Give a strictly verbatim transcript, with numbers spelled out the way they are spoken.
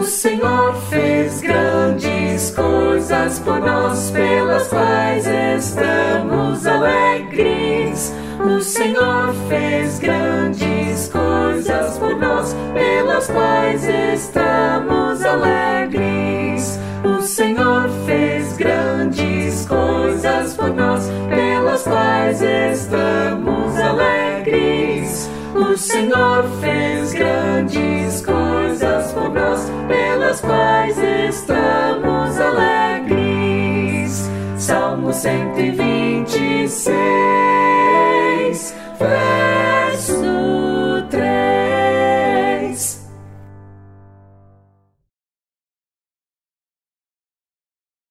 Senhor fez grandes coisas por nós, pelas quais estamos alegres. O Senhor fez grandes coisas por nós, pelas quais estamos alegres. O Senhor fez grandes coisas por nós, pelas quais estamos alegres. O Senhor fez grandes coisas por nós, pelas quais estamos alegres. Salmo cento e vinte e seis.